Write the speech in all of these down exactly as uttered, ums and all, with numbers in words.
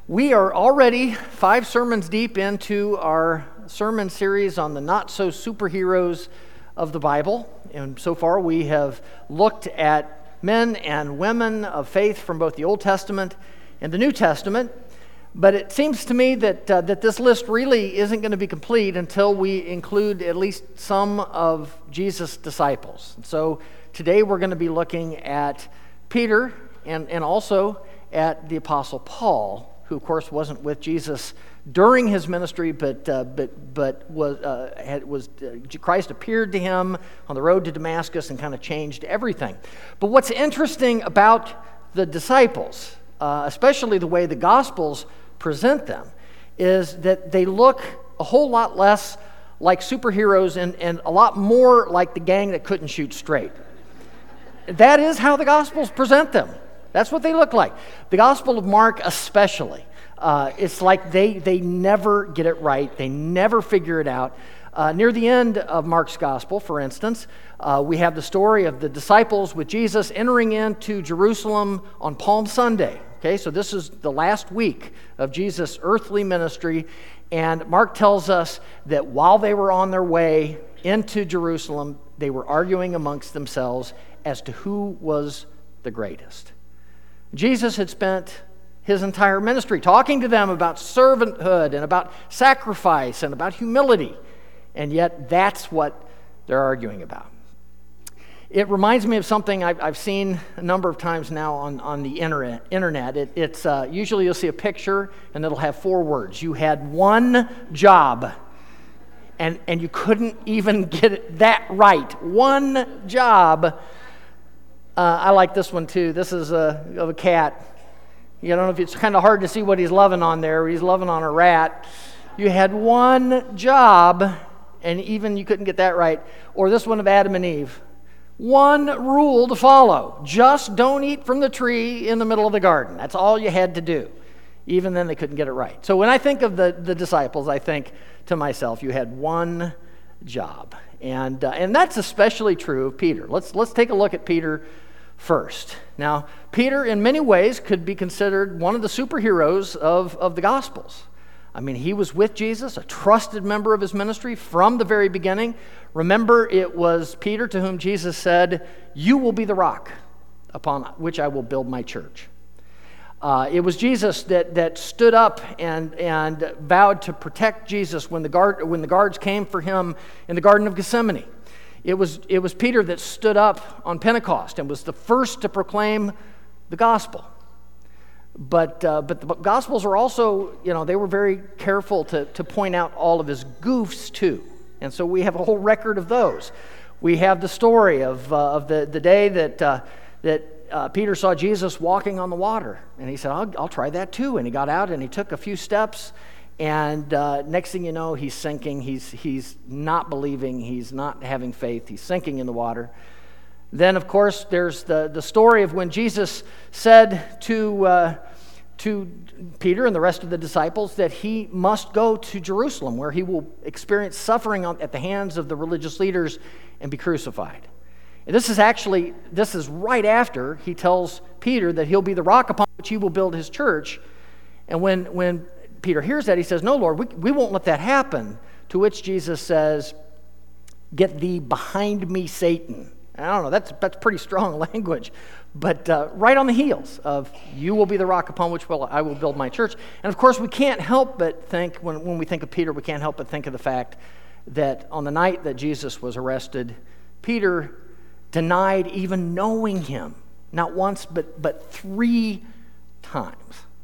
We are already five sermons deep into our sermon series on the not-so-superheroes of the Bible. And so far we have looked at men and women of faith from both the Old Testament and the New Testament. But it seems to me that uh, that this list really isn't going to be complete until we include at least some of Jesus' disciples. And so today we're going to be looking at Peter and, and also at the Apostle Paul, who of course wasn't with Jesus during his ministry, but uh, but but was uh, had, was uh, Christ appeared to him on the road to Damascus and kind of changed everything. But what's interesting about the disciples, uh, especially the way the Gospels present them, is that they look a whole lot less like superheroes and, and a lot more like the gang that couldn't shoot straight. That is how the Gospels present them. That's what they look like. The Gospel of Mark especially. Uh, it's like they, they never get it right. They never figure it out. Uh, near the end of Mark's Gospel, for instance, uh, we have the story of the disciples with Jesus entering into Jerusalem on Palm Sunday. Okay, so this is the last week of Jesus' earthly ministry, and Mark tells us that while they were on their way into Jerusalem, they were arguing amongst themselves as to who was the greatest. Jesus had spent his entire ministry talking to them about servanthood and about sacrifice and about humility, and yet that's what they're arguing about. It reminds me of something I've, I've seen a number of times now on, on the internet. internet. It, it's uh, usually you'll see a picture and it'll have four words. You had one job, and, and you couldn't even get it that right. One job. Uh, I like this one too. This is a, of a cat. You don't know if it's kind of hard to see what he's loving on there. He's loving on a rat. You had one job, and even you couldn't get that right. Or this one of Adam and Eve. One rule to follow. Just don't eat from the tree in the middle of the garden. That's all you had to do. Even then they couldn't get it right. So when I think of the, the disciples, I think to myself, you had one job. And uh, and that's especially true of Peter. Let's let's take a look at Peter first. Now, Peter in many ways could be considered one of the superheroes of, of the Gospels. I mean, he was with Jesus, a trusted member of his ministry from the very beginning. Remember, it was Peter to whom Jesus said, "You will be the rock upon which I will build my church." Uh, it was Jesus that, that stood up and, and vowed to protect Jesus when the guard when the guards came for him in the Garden of Gethsemane. It was it was Peter that stood up on Pentecost and was the first to proclaim the gospel. But uh, but the Gospels are also, you know, they were very careful to, to point out all of his goofs too. And so we have a whole record of those. We have the story of uh, of the, the day that uh, that uh, Peter saw Jesus walking on the water. And he said, I'll, I'll try that too. And he got out and he took a few steps. And uh, next thing you know, he's sinking. He's he's not believing. He's not having faith. He's sinking in the water. Then, of course, there's the, the story of when Jesus said to, uh, to Peter and the rest of the disciples that he must go to Jerusalem, where he will experience suffering on, at the hands of the religious leaders and be crucified. And this is actually, this is right after he tells Peter that he'll be the rock upon which he will build his church. And when, when Peter hears that, he says, "No, Lord, we, we won't let that happen." To which Jesus says, "Get thee behind me, Satan." I don't know, that's that's pretty strong language, but uh, right on the heels of, "You will be the rock upon which will, I will build my church." And of course, we can't help but think, when, when we think of Peter, we can't help but think of the fact that on the night that Jesus was arrested, Peter denied even knowing him, not once, but but three times.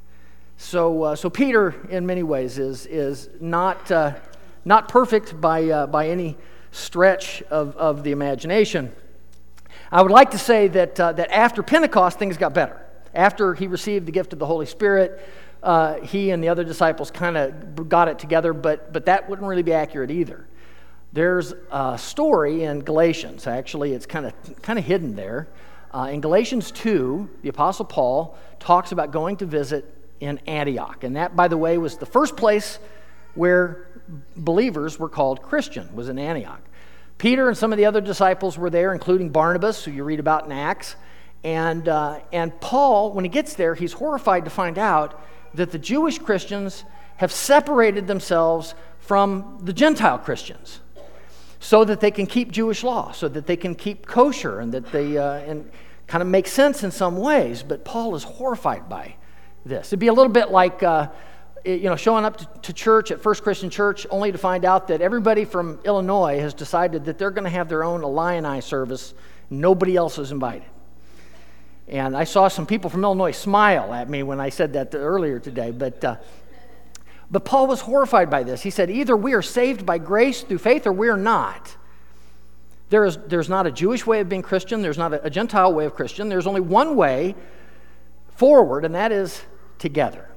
So uh, so Peter, in many ways, is is not uh, not perfect by uh, by any stretch of, of the imagination. I would like to say that uh, that after Pentecost, things got better. After he received the gift of the Holy Spirit, uh, he and the other disciples kind of got it together, but but that wouldn't really be accurate either. There's a story in Galatians. Actually, it's kind of kind of hidden there. Uh, in Galatians two, the Apostle Paul talks about going to visit in Antioch, and that, by the way, was the first place where believers were called Christian, was in Antioch. Peter and some of the other disciples were there, including Barnabas, who you read about in Acts. And uh, and Paul, when he gets there, he's horrified to find out that the Jewish Christians have separated themselves from the Gentile Christians so that they can keep Jewish law, so that they can keep kosher, and that they uh, and kind of make sense in some ways. But Paul is horrified by this. It'd be a little bit like uh, you know, showing up to, to church at First Christian Church only to find out that everybody from Illinois has decided that they're going to have their own Illini service. Nobody else is invited. And I saw some people from Illinois smile at me when I said that earlier today. But uh, but Paul was horrified by this. He said, either we are saved by grace through faith or we are not. There is, there's not a Jewish way of being Christian. There's not a, a Gentile way of Christian. There's only one way forward, and that is together.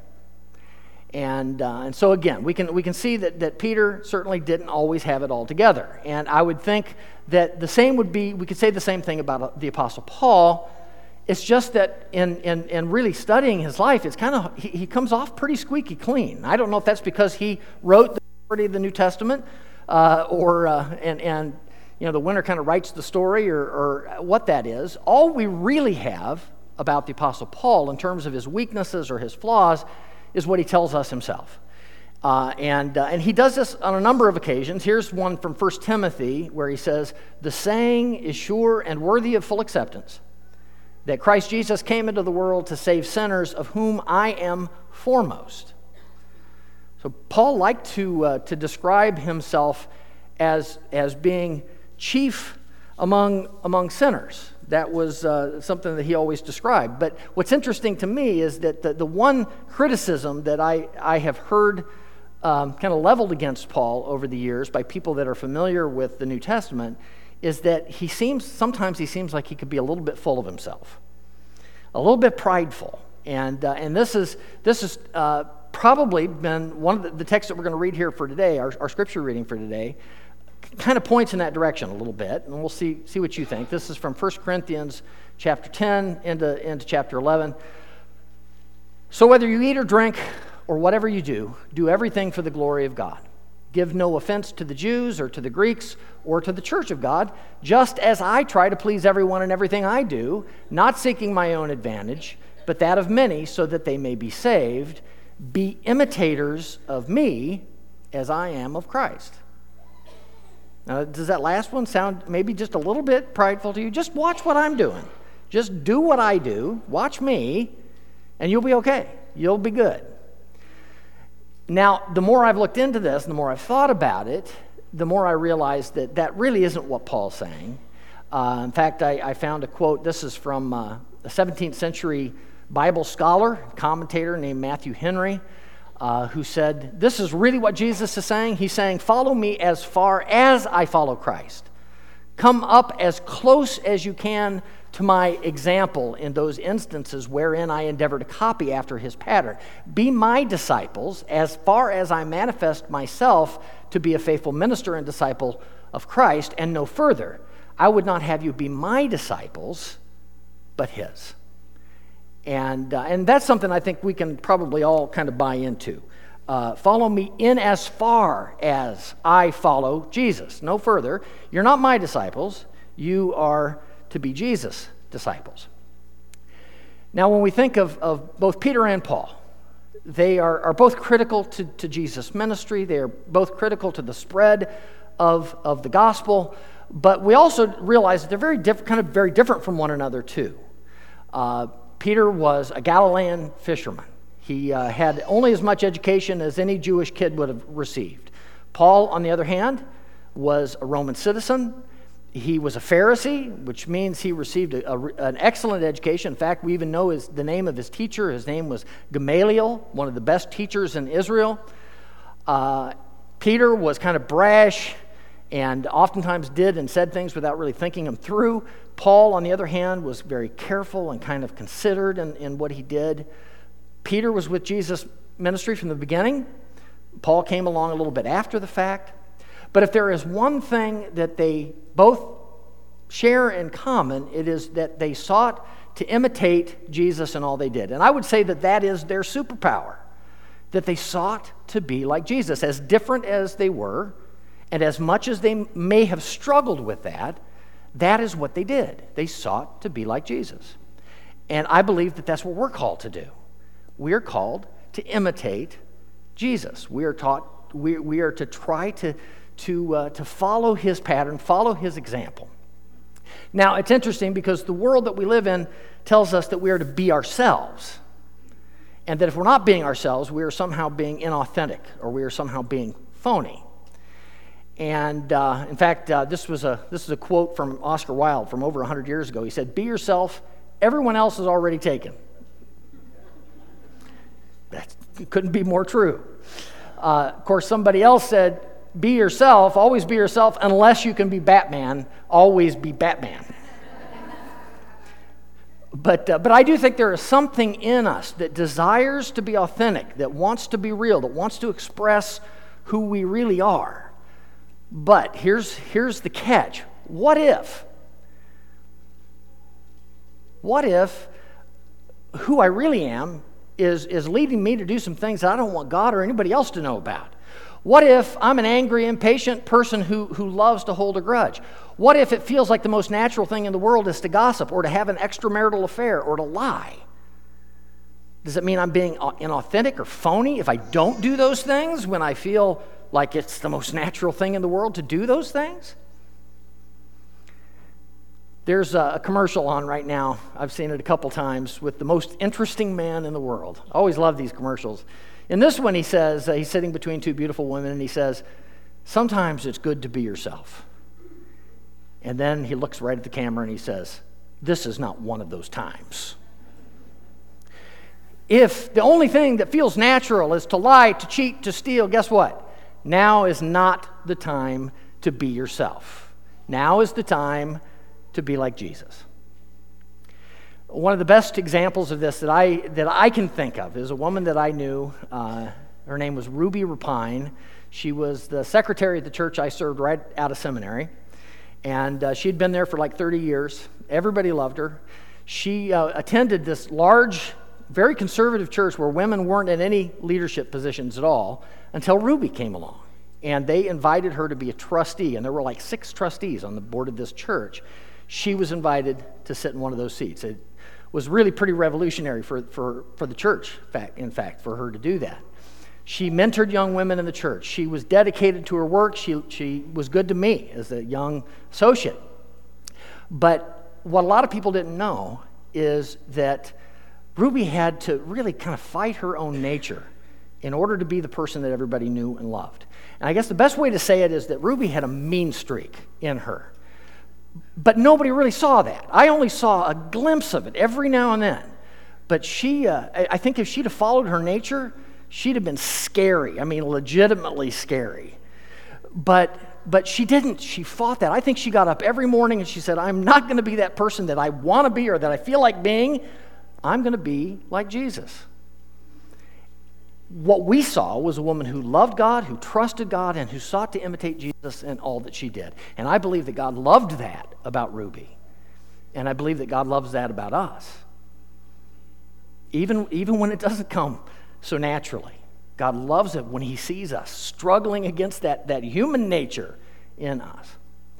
And uh, and so again, we can we can see that, that Peter certainly didn't always have it all together. And I would think that the same would be, we could say the same thing about the Apostle Paul. It's just that in, in, in really studying his life, it's kind of, he, he comes off pretty squeaky clean. I don't know if that's because he wrote the majority of the New Testament, uh, or uh, and and you know the winner kind of writes the story, or, or what that is. All we really have about the Apostle Paul in terms of his weaknesses or his flaws is what he tells us himself. Uh, and uh, and he does this on a number of occasions. Here's one from First Timothy where he says, "The saying is sure and worthy of full acceptance, that Christ Jesus came into the world to save sinners, of whom I am foremost." So Paul liked to uh, to describe himself as as being chief among among sinners. That was uh, something that he always described. But what's interesting to me is that the, the one criticism that I, I have heard um, kind of leveled against Paul over the years by people that are familiar with the New Testament is that he seems, sometimes he seems like he could be a little bit full of himself, a little bit prideful. And uh, and this is this has uh, probably been one of the, the texts that we're going to read here for today, our, our scripture reading for today, kind of points in that direction a little bit, and we'll see see what you think. This is from First Corinthians chapter ten into, into chapter eleven. "So whether you eat or drink or whatever you do, do everything for the glory of God. Give no offense to the Jews or to the Greeks or to the church of God, just as I try to please everyone in everything I do, not seeking my own advantage, but that of many, so that they may be saved. Be imitators of me as I am of Christ." Now, does that last one sound maybe just a little bit prideful to you? Just watch what I'm doing. Just do what I do. Watch me, and you'll be okay. You'll be good. Now, the more I've looked into this, and the more I've thought about it, the more I realize that that really isn't what Paul's saying. Uh, in fact, I, I found a quote. This is from uh, a seventeenth century Bible scholar, commentator named Matthew Henry, uh, who said, this is really what Jesus is saying. He's saying, follow me as far as I follow Christ. Come up as close as you can to my example in those instances wherein I endeavor to copy after his pattern. Be my disciples as far as I manifest myself to be a faithful minister and disciple of Christ, and no further. I would not have you be my disciples, but his. And uh, and that's something I think we can probably all kind of buy into. Uh, follow me in as far as I follow Jesus. No further. You're not my disciples. You are to be Jesus' disciples. Now, when we think of, of both Peter and Paul, they are, are both critical to, to Jesus' ministry. They are both critical to the spread of, of the gospel. But we also realize that they're very diff- kind of very different from one another, too. Uh, Peter was a Galilean fisherman. He uh, had only as much education as any Jewish kid would have received. Paul, on the other hand, was a Roman citizen. He was a Pharisee, which means he received a, a, an excellent education. In fact, we even know his, the name of his teacher. His name was Gamaliel, one of the best teachers in Israel. Uh, Peter was kind of brash and oftentimes did and said things without really thinking them through. Paul, on the other hand, was very careful and kind of considered in, in what he did. Peter was with Jesus' ministry from the beginning. Paul came along a little bit after the fact. But if there is one thing that they both share in common, it is that they sought to imitate Jesus in all they did. And I would say that that is their superpower, that they sought to be like Jesus. As different as they were, and as much as they may have struggled with that, that is what they did. They sought to be like Jesus. And I believe that that's what we're called to do. We're called to imitate Jesus. We are taught, we, we are to try to, to, uh, to follow his pattern, follow his example. Now, it's interesting because the world that we live in tells us that we are to be ourselves, and that if we're not being ourselves, we are somehow being inauthentic, or we are somehow being phony. And uh, in fact, uh, this was a this is a quote from Oscar Wilde from over one hundred years ago. He said, "Be yourself, everyone else is already taken." That couldn't be more true. Uh, of course, somebody else said, "Be yourself, always be yourself, unless you can be Batman, always be Batman." But, uh, but I do think there is something in us that desires to be authentic, that wants to be real, that wants to express who we really are. But here's, here's the catch. What if? What if who I really am is, is leading me to do some things that I don't want God or anybody else to know about? What if I'm an angry, impatient person who, who loves to hold a grudge? What if it feels like the most natural thing in the world is to gossip or to have an extramarital affair or to lie? Does it mean I'm being inauthentic or phony if I don't do those things when I feel like it's the most natural thing in the world to do those things? There's a commercial on right now. I've seen it a couple times with the most interesting man in the world. I always love these commercials. In this one, he says, uh, he's sitting between two beautiful women, and he says, "Sometimes it's good to be yourself." And then he looks right at the camera and he says, "This is not one of those times." If the only thing that feels natural is to lie, to cheat, to steal, guess what? Now is not the time to be yourself. Now is the time to be like Jesus. One of the best examples of this that I that I can think of is a woman that I knew. Uh, her name was Ruby Rapine. She was the secretary at the church I served right out of seminary. And uh, she'd been there for like thirty years. Everybody loved her. She uh, attended this large, very conservative church where women weren't in any leadership positions at all until Ruby came along. And they invited her to be a trustee. And there were like six trustees on the board of this church. She was invited to sit in one of those seats. It was really pretty revolutionary for, for, for the church, in fact, for her to do that. She mentored young women in the church. She was dedicated to her work. She, she was good to me as a young associate. But what a lot of people didn't know is that Ruby had to really kind of fight her own nature in order to be the person that everybody knew and loved. And I guess the best way to say it is that Ruby had a mean streak in her. But nobody really saw that. I only saw a glimpse of it every now and then. But she, uh, I think if she'd have followed her nature, she'd have been scary. I mean, legitimately scary. But but she didn't. She fought that. I think she got up every morning and she said, "I'm not going to be that person that I want to be or that I feel like being. I'm going to be like Jesus." What we saw was a woman who loved God, who trusted God, and who sought to imitate Jesus in all that she did. And I believe that God loved that about Ruby. And I believe that God loves that about us. Even, even when it doesn't come so naturally. God loves it when he sees us struggling against that, that human nature in us.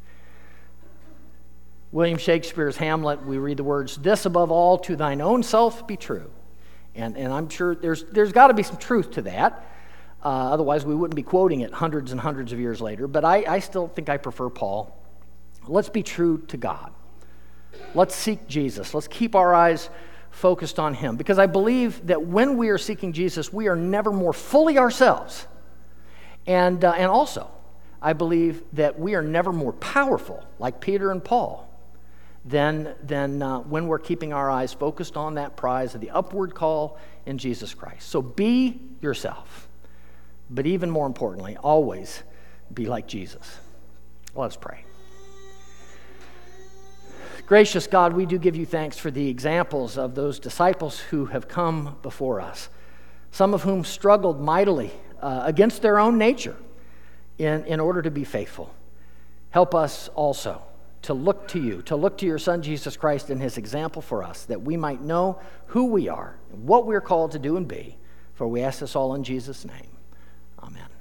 William Shakespeare's Hamlet, we read the words, "This above all, to thine own self be true." And, and I'm sure there's, there's got to be some truth to that. Uh, otherwise, we wouldn't be quoting it hundreds and hundreds of years later. But I, I still think I prefer Paul. Let's be true to God. Let's seek Jesus. Let's keep our eyes focused on him. Because I believe that when we are seeking Jesus, we are never more fully ourselves. And, uh, and also, I believe that we are never more powerful, like Peter and Paul, than, than uh, when we're keeping our eyes focused on that prize of the upward call in Jesus Christ. So be yourself. But even more importantly, always be like Jesus. Let's pray. Gracious God, we do give you thanks for the examples of those disciples who have come before us, some of whom struggled mightily uh, against their own nature in, in order to be faithful. Help us also to look to you, to look to your Son, Jesus Christ, and his example for us, that we might know who we are, and what we're called to do and be. For we ask this all in Jesus' name. Amen.